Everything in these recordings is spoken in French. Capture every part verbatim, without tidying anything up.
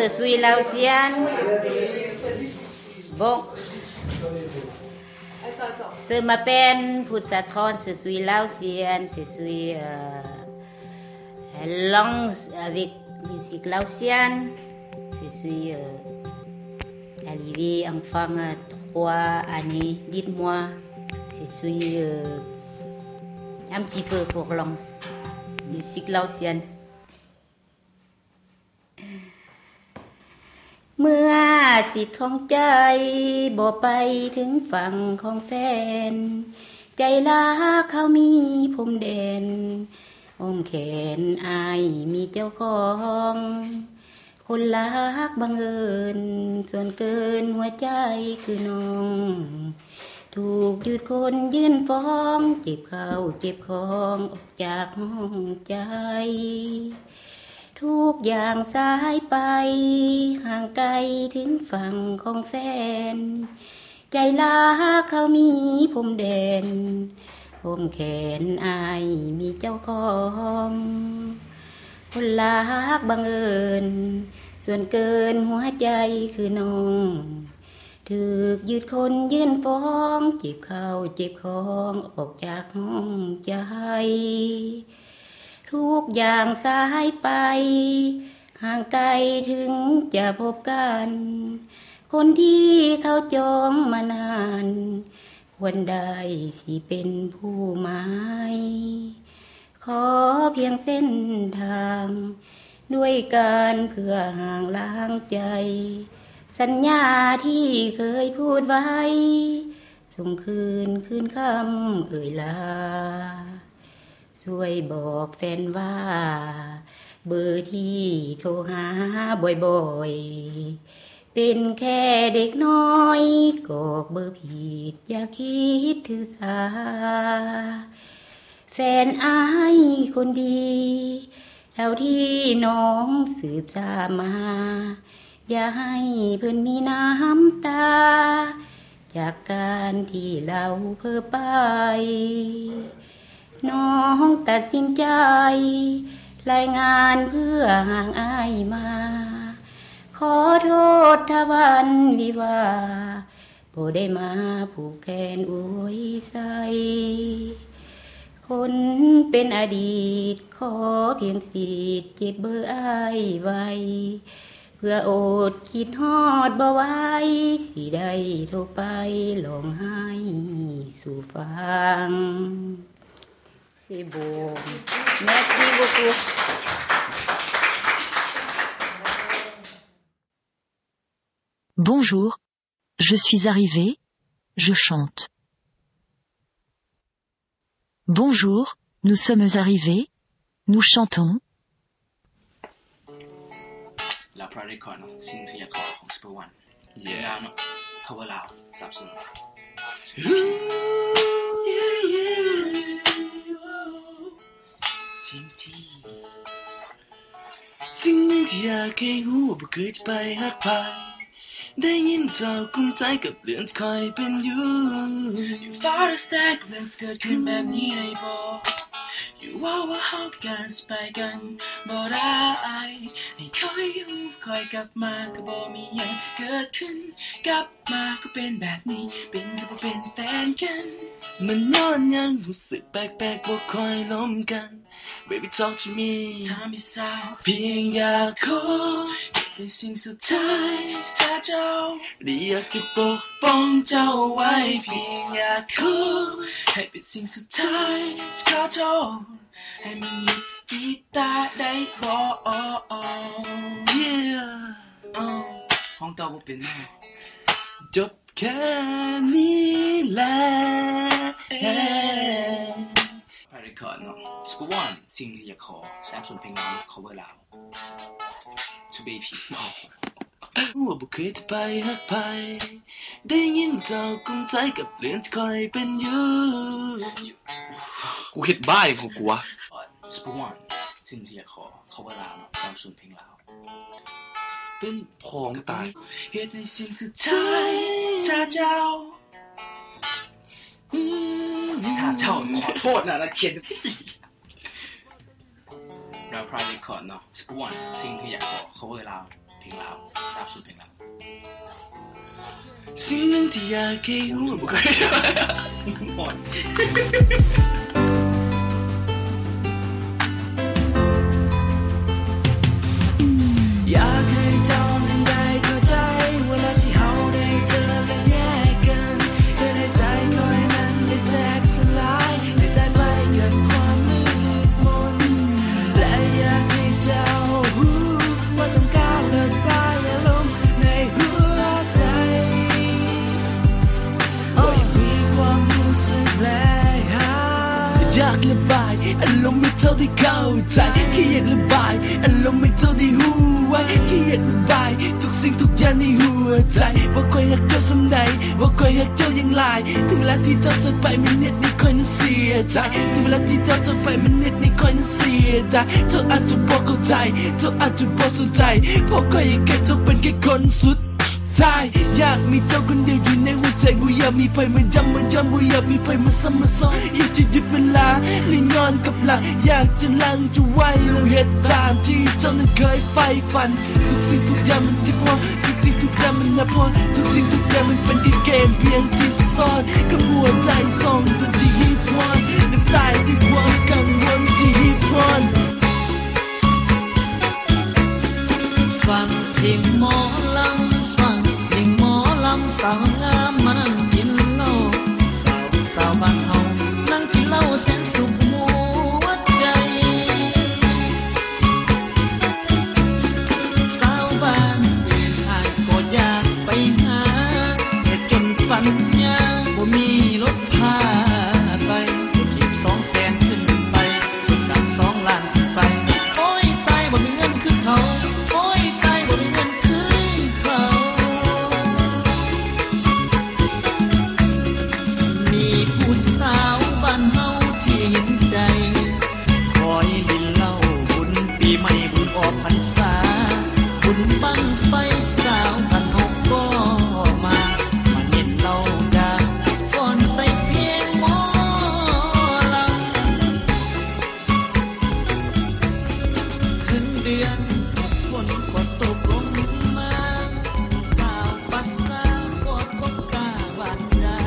Je suis Laotienne. Bon. Je m'appelle Poussatron, je suis Laotienne, je suis euh, langue avec musique laotienne. Je suis euh, arrivée enfant à trois années. Dites-moi, je suis euh, un petit peu pour langue musique laotienne. เมื่อสิทธิ์ของใจบ่ไปถึงฝั่งของแฟนใจรักเขามีพรมแดนอ้อมแขนอายมีเจ้าของคนรักบังเอิญส่วนเกินหัวใจคือน้องถูกหยุดคนยื่นฟ้องเจ็บเข้าเจ็บของออกจากห้องใจทุกอย่างสายไปห่างไกลถึงฝั่งของแฟนใจรักเขามีพรมแดนพรมแขนอายมีเจ้าของคนรักบังเอิญส่วนเกินหัวใจคือน้องถูกหยุดคนยื่นฟ้องเจ็บเข้าเจ็บของออกจากห้องใจทุกอย่างสายไปห่างไกลถึงจะพบกันคนที่เขาจองมานานควรได้ที่เป็นผู้หมายขอเพียงเส้นทางด้วยการเพื่อห่างล้างใจสัญญาที่เคยพูดไว้ส่งคืนคืนคำเอ่ยลาช่วยบอกแฟนว่าเบอร์ที่โทรหาบ่อยๆเป็นแค่เด็กน้อยกอกเบอร์ผิดอย่าคิดถือสาแฟนอายคนดีเท่าที่น้องสืบทราบมาอย่าให้เพิ่นมีน้ำตาจากการที่เราเพ้อไปน้องตัดสินใจรายงานเพื่อห่างอายมาขอโทษถ้าวันวิวาบ่ได้มาผูกแขนอวยใส่คนเป็นอดีตขอเพียงสิทธิ์เก็บเบอร์อายไว้เพื่ออดคิดฮอดบ่ไหวสิได้โทรไปร้องไห้สู่ฟังC'est beau. Merci beaucoup. Bonjour, je suis arrivée, je chante. Bonjour, nous sommes arrivés, nous chantons. La Pradicorn, sing to your call from Super One. Yeah. Cover loud, Samsung. Yeah, yeah. Team T สิ่งหนึ่งที่อยากให้รู้ว่าบ่เคยจะไปหักไปได้ยินเจ้ากุ้มใจกับเรื่องที่คอยเป็นอยู่อยู่ฟ้าและแสงเรื่องที่เกิดขึ้นแบบนี้ได้บ่อยู่ว่าว่าเฮากันสไปกันบ่ได้ให้คอยอยู่คอยกลับมาก็บ่มีหยังเกิดขึ้นกลับมาก็เป็นแบบนี้เป็นก็บ่เป็นแฟนกันมันย้อนยังรู้สึกแปลกๆบ่ค่อยล้มกัน Baby talk to me ทำให้เศร้าเพียงอยากขอเป็นสิ่งสุดท้ายที่เธอเจ้าอยากจะปกป้องเจ้าไว้เพียงอยากขอให้เป็นสิ่งสุดท้ายที่ขอโทษให้มันหยุดปีตาได้บ่ Yeah ห้องต่อบ่เป็นแน่จบแค่นี้แหละไปเรคคอร์ดเนาะ Super One สิ่งที่อยากขอแซมส่วนเพลงเรา cover ลาว To Baby ว่าบ่เคยจะไปหักไปได้ยินเจ้ากุ้มใจกับเรื่องที่คอยเป็นอยู่กูเฮ็ดบ้าอย่างของกูวะ Super One สิ่งที่อยากขอ cover ลาวเนาะแซมส่วนเพลงลาวเป็นพองตายเหตุในสิ่งสุดท้ายถ้าเจ้าถ้าเจ้าขอโทษนะนักเขียนเรา private record เนาะ Super One สิ่งที่อยากขอ cover เราเพลลงลาวทราบสุดเพลงลาวสิ่งหนึ่งที่อยากให้รู้บ่เคยหมดอยากให้เจ้านั้นได้เข้าใจเวลาที่เฮาได้เจอและแยกกันให้ในใจคอยนั้นได้แตกสลายได้ตายไปกับความมืดมนและอยากให้เจ้ารู้ว่าต้องก้าวเลิกไปอารมณ์ในหัวใจโอ้ยมีความรู้สึกแลหาอยากระบายอารมณ์ไม่เท่าที่เข้าใจแค่อยากระบายอารมณ์ไม่เท่าที่หูไว้แค่อยากระบายทุกสิ่งทุกอย่างในหัวใจว่าคอยหักเจ้าสำใดว่าคอยหักเจ้ายังไงถึงเวลาที่เจ้าจะไปมันเน็ตในคอยนั้นเสียใจถึงเวลาที่เจ้าจะไปมันเน็ตในคอยนั้นเสียใจเจ้าอาจจะบอกเข้าใจเจ้าอาจจะบอกสนใจเพราะคอยอยากแค่เจ้าเป็นแค่คนสุดอยากมีเจ้าคนเดียวอยู่ในหัวใจบ่อยากมีใครมาย้ำมาย้อนบ่อยากมีใครมาซ้ำมาซ้อนอยากจะหยุดเวลาและนอนกับหลังอยากจะลังจะไว้แล้วเหตุตามที่เจ้านั้นเคยใฝ่ฝันทุกสิ่งทุกอย่างมันที่พอทุกสิ่งทุกอย่างมันนับพอทุกสิ่งทุกอย่างมันเป็นแค่เกมเพียงที่ซ่อนกับหัวใจส่องจนที่ฮิตวันน้ำตายด้วยความกังวลที่ฮิตวันฟังเพลงหมอลำฟังเพลงหมอลำสาวงามมานั่งกินเหล้าสาวสาวบ้านเฮานั่งกินเหล้าแสนสุขหัวใจสาวบ้านเดินทางก็อยากไปหาแต่จนปัญญาบ่มีรถพาไปคิดสองแสนขึ้นไปเป็นการสองล้านขึ้นไปโอ้ยตายบ่มีเงินคือเขาสาวบ้านเฮาที่เห็นใจคอยดินเหล้าบุญปีใหม่บุญออกพรรษาบุญบั้งไฟสาวบ้านเฮาก็มามาเห็นเหล้าดาฟ้อนใส่เพลงหมอลำขึ้นเดือนฝนก็ตกลงมาสาวปัสสาวก็บ่กล้าหวานดา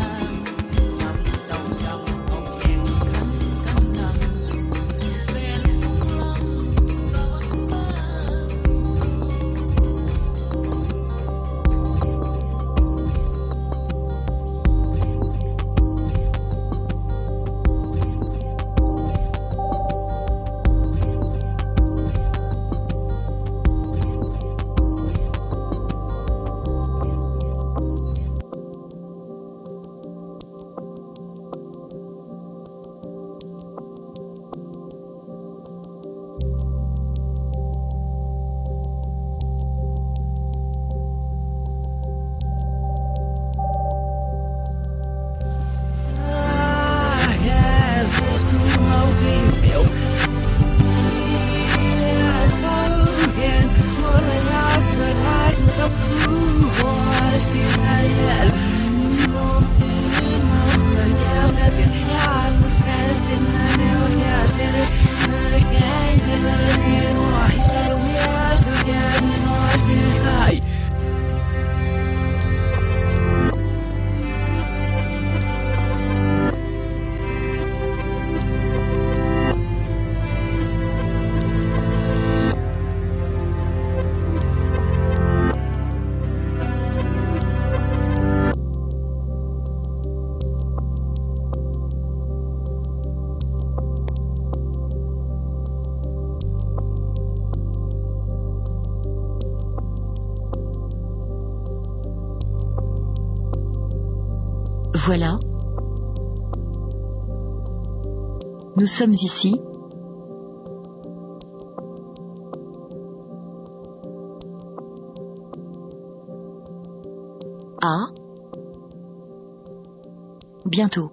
Voilà. Nous sommes ici. À bientôt.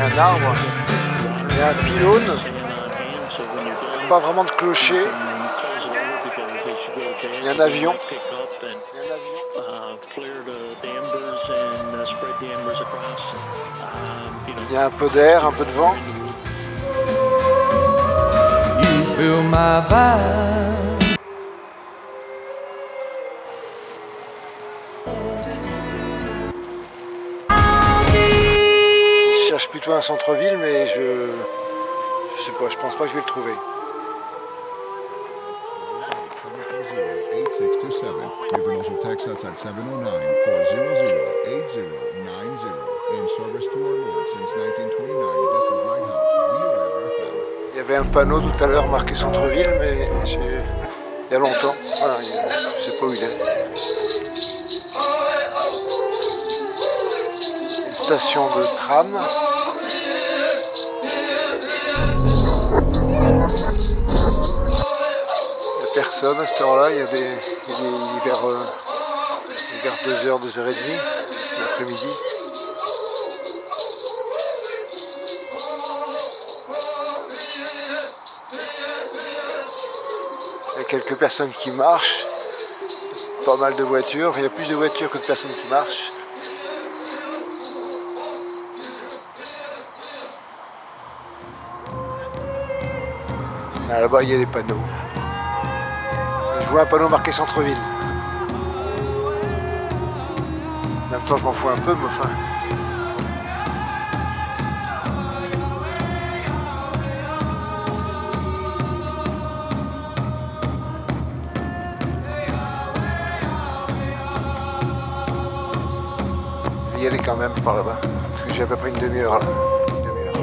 y a un arbre, il y a un pylône, pas vraiment de clocher, il y a un avion. Il y a un peu d'air, un peu de vent. You feel my vibe. Je cherche plutôt un centre-ville, mais je... je sais pas, je pense pas que je vais le trouver. eight six two seven. You can also text us at seven oh nine, four hundred, eighty ninety. In service to our Lord since nineteen twenty-nine. This is Lighthouse, V O R F M. Il y avait un panneau tout à l'heure marqué centre-ville, mais j'ai... il y a longtemps. Enfin, il y a... je sais pas où il est. Une station de tram. Il n'y a personne à cette heure-là. Il y a des, il y a des... vers, euh... vers deux heures, deux heures trente l'après-midi. Il y a quelques personnes qui marchent, pas mal de voitures, enfin, il y a plus de voitures que de personnes qui marchent. Là, là-bas il y a des panneaux. Je vois un panneau marqué centre-ville. En même temps je m'en fous un peu, mais enfin... y aller quand même par là-bas, parce que j'ai à peu près une demi-heure là. Une demi-heure.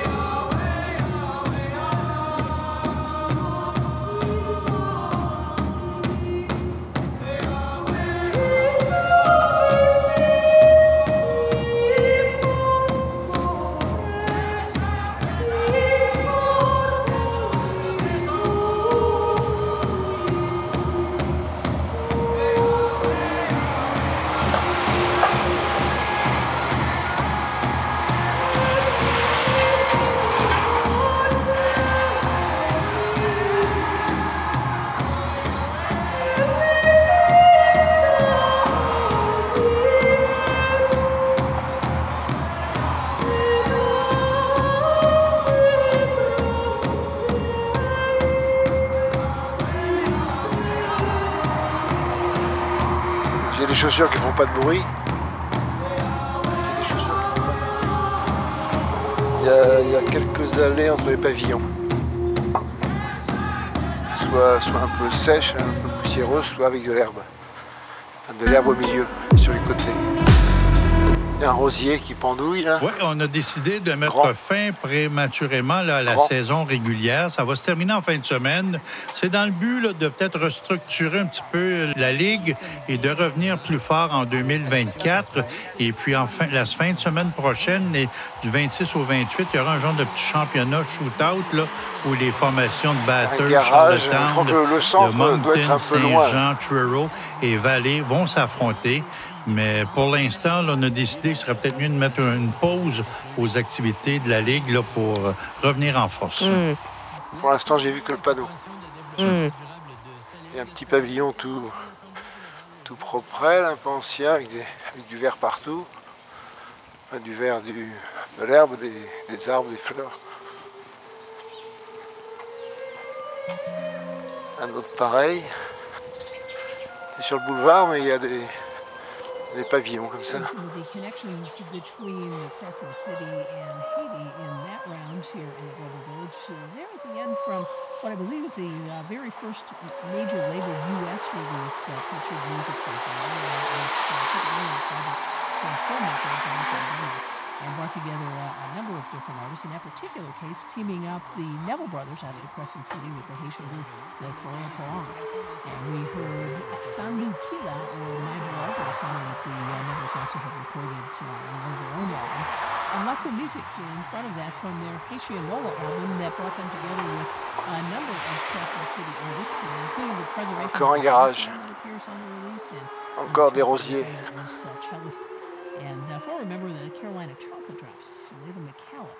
J'ai des chaussures qui font pas de bruit. Des chaussures qui font pas de bruit. Il y a, il y a quelques allées entre les pavillons. Soit, soit un peu sèche, un peu poussiéreuse, soit avec de l'herbe. Enfin, de l'herbe au milieu et sur les côtés. Il y a un rosier qui pendouille là. Oui, on a décidé de mettre Grand. fin prématurément là, à la Grand. saison régulière. Ça va se terminer en fin de semaine. C'est dans le but là, de peut-être restructurer un petit peu la Ligue et de revenir plus fort en deux mille vingt-quatre. Et puis en fin, la fin de semaine prochaine, et du vingt-six au vingt-huit, il y aura un genre de petit championnat shootout là, où les formations de batteurs, Un garage, Charlottetown, je crois que le centre de Moncton, doit être un peu loin. Saint-Jean, Truro et Vallée vont s'affronter. Mais pour l'instant, là, on a décidé qu'il serait peut-être mieux de mettre une pause aux activités de la Ligue là, pour euh, revenir en force. Mm. Pour l'instant, j'ai vu que le panneau. Mm. Il y a un petit pavillon tout, tout propre, un peu ancien, avec, des, avec du verre partout. Enfin, du verre, du, de l'herbe, des, des arbres, des fleurs. Un autre pareil. C'est sur le boulevard, mais il y a des, des pavillons comme ça. The connections between the Crescent City and Haiti in that round here in the Global Village. So there at the end from what I believe is the uh, very first major label U S release that featured music from and brought together a, a number of different artists. In that particular case, teaming up the Neville Brothers out of the Crescent City with the Haitian group, the Foyer Poang. And we heard Sandu Kila, or My Blood, a song that the uh, Nevilles also have recorded uh, on one of their own albums. And Laco Music in front of that from their Haitianola album that brought them together with a number of Crescent City artists, uh, including the Preservation Encore un garage. that appears on the release, and Encore des rosiers. was, uh, cellist And uh, former member of the Carolina Chocolate Drops, Layla McCallum.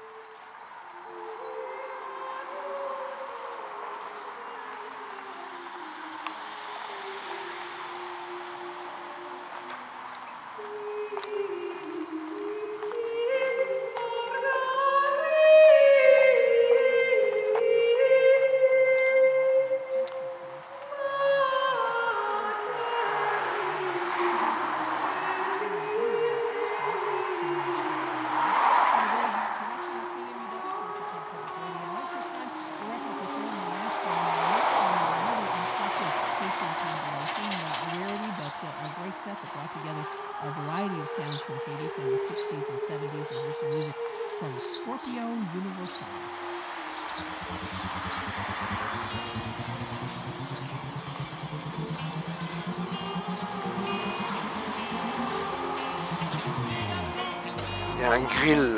Il y a un grill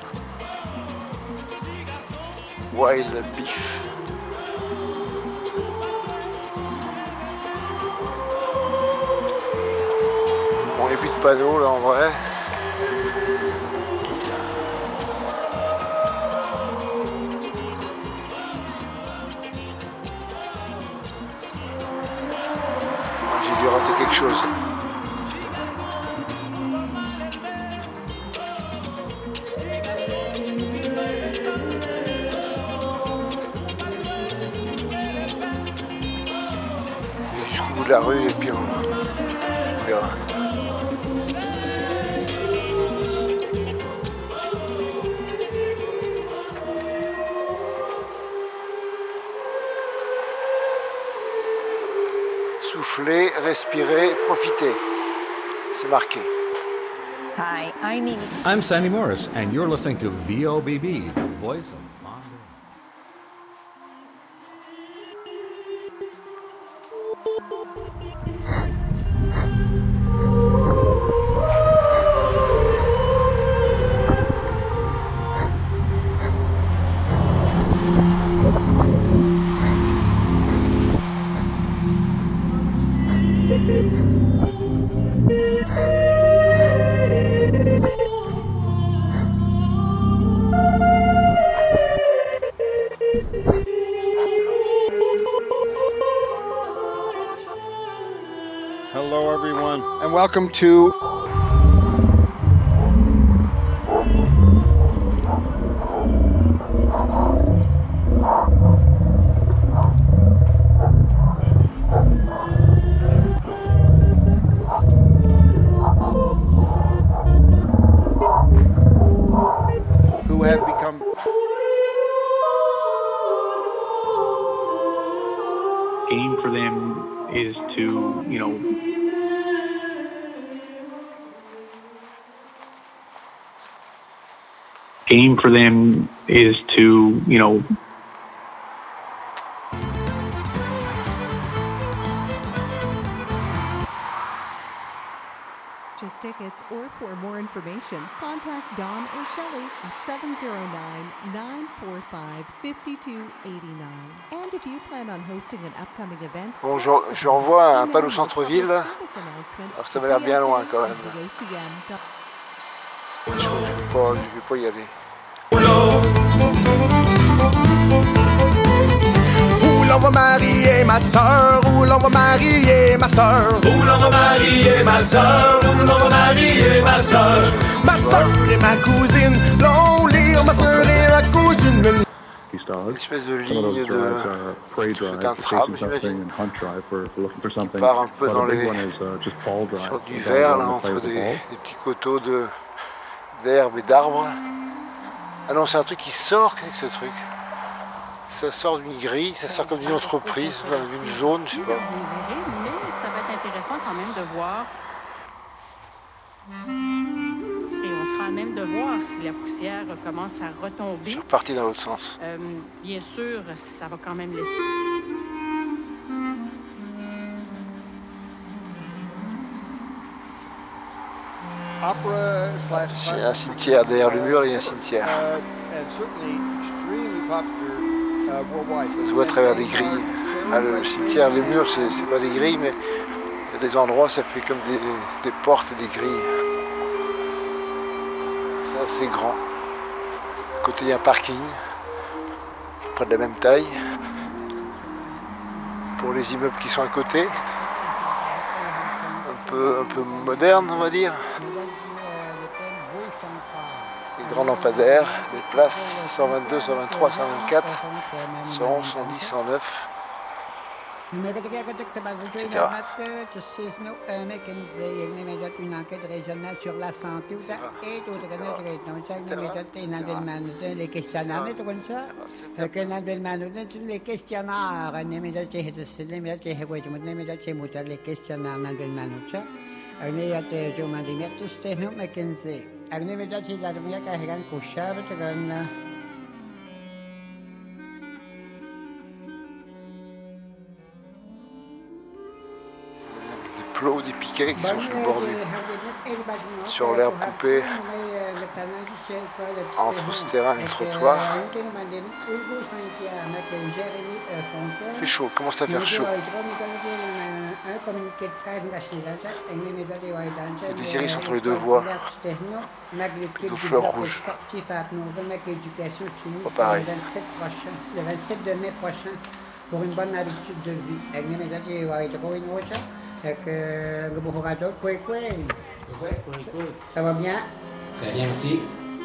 wild beef. Bon, il n'y a plus de panneaux là en vrai. J'ai dû rater quelque chose. Jusqu'au bout de la rue et puis on, on verra. Souffler, respirer, profiter. C'est marqué. Hi, I'm Mimi. I'm Sandy Morris, and you're listening to V O B B, the voice of Mondo. Hello, everyone, and welcome to who have become aim for them is to, you know, aim for them is to, you know, Just tickets, or for more information, contact Don or Shelley at seven zero nine, nine four five, five two eight nine. And if you plan on hosting an upcoming event, bon, je, je renvoie un panneau centre-ville, alors ça m'a l'air bien loin quand même. Je ne vais pas, je vais pas y aller. Où l'on va marier ma soeur, où l'on va marier ma soeur, où l'on va marier ma soeur, où l'on va marier ma soeur, ma soeur et ma cousine, l'on lire ma soeur et ma cousine. Une espèce de ligne de d'un tram, j'imagine, qui part un peu dans les sur du vert là, entre des, des petits coteaux de d'herbe et d'arbres. Ah non, c'est un truc qui sort, qu'est-ce que c'est ce truc? Ça sort d'une grille, ça sort comme d'une entreprise, d'une zone, je sais pas. Mais ça va être intéressant quand même de voir. Et on sera à même de voir si la poussière commence à retomber. Je suis reparti dans l'autre sens. Euh, bien sûr, ça va quand même laisser. C'est un cimetière, derrière le mur, il y a un cimetière. Ça se voit à travers des grilles. Enfin, le cimetière, les murs, c'est pas des grilles, mais il y a des endroits, ça fait comme des, des portes et des grilles. assez grand. À côté il y a un parking, près de la même taille. Pour les immeubles qui sont à côté, un peu, un peu moderne on va dire. Des grands lampadaires, des places cent vingt-deux, cent vingt-trois, cent vingt-quatre, cent onze, cent dix, cent neuf. et cetera. Une enquête régionale sur la santé les questionnaires les questionnaires Des piquets qui sont sur le bord du, sur l'herbe coupée entre ce terrain et le trottoir. Il fait chaud, commence à faire chaud. Il y a des iris entre les deux voies, plutôt fleurs rouges. Pas pareil. Le vingt-sept de mai prochain, pour une bonne habitude de vie. Ça va bien? Très bien, merci.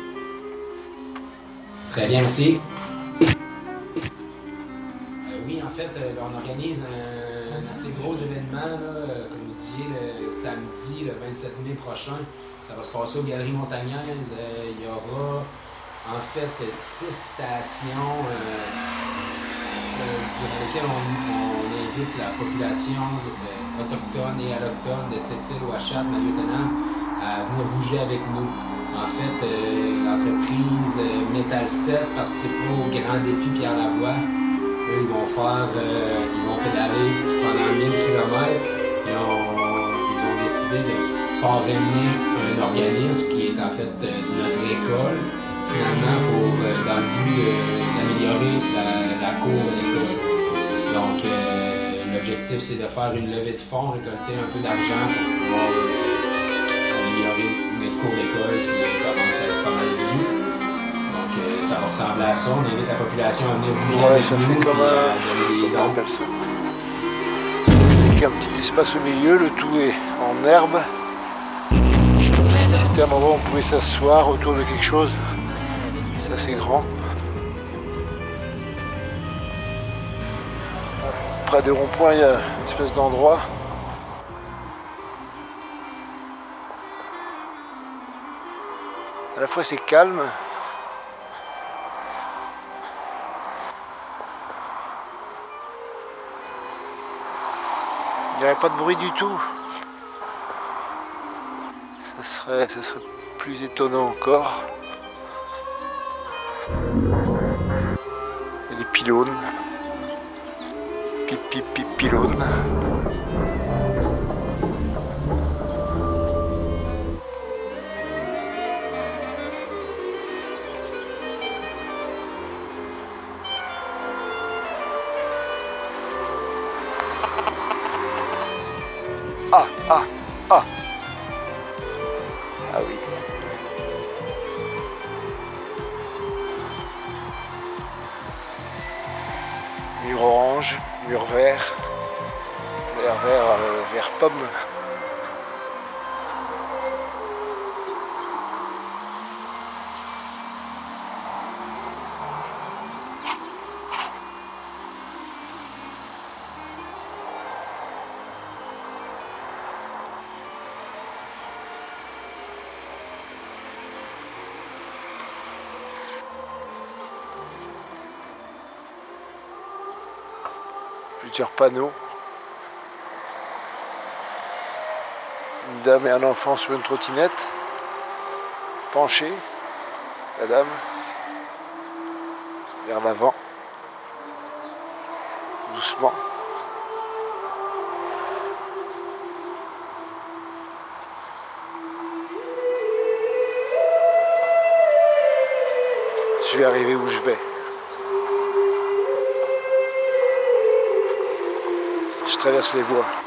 Très bien, merci. Euh, oui, en fait, euh, on organise un, un assez gros événement, là, comme vous disiez, le samedi, le vingt-sept mai prochain. Ça va se passer aux Galeries Montagnaises. Euh, il y aura, en fait, six stations euh, euh, durant lesquelles on, on invite la population euh, autochtones et allochtones de Sept-Îles, Ouachat, Maliotenam à venir bouger avec nous. En fait, euh, l'entreprise euh, Metal sept participera au grand défi Pierre Lavoie. Eux, ils vont faire, euh, ils vont pédaler pendant mille kilomètres et on, ils ont décidé de parrainer un organisme qui est en fait euh, notre école, finalement, pour, euh, dans le but d'améliorer la, la cour de l'école. Donc, euh, l'objectif, c'est de faire une levée de fonds, récolter un peu d'argent pour pouvoir euh, améliorer notre cours d'école qui commence à être pas mal dû. Donc, euh, ça va ressembler à ça. On invite la population à venir bouger ouais, avec ça nous. Fait comme un, comme un personne. Avec un petit espace au milieu, le tout est en herbe. Si c'était un endroit où on pouvait s'asseoir autour de quelque chose, c'est assez grand. Près de rond-point, il y a une espèce d'endroit. À la fois c'est calme. Il n'y aurait pas de bruit du tout. Ça serait, ça serait plus étonnant encore. Il y a des pylônes. Pip pip pip pylône. Ah ah ah. Ah oui. Mur orange. Mur vert, vert, vert, euh, vert pomme. Plusieurs panneaux. Une dame et un enfant sur une trottinette. Penchée. La dame. Vers l'avant. Doucement. Je vais arriver où je vais. Je traverse les voies.